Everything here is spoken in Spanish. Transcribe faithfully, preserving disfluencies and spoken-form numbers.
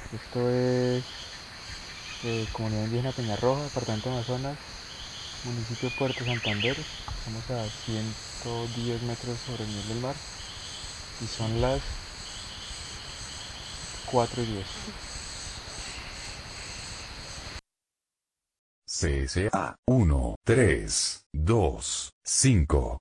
Esto es eh, Comunidad Indígena Peñarroja, Departamento de Amazonas, municipio Puerto Santander. Estamos a ciento diez metros sobre el nivel del mar y son las cuatro y diez. C S A uno, tres, dos, cinco.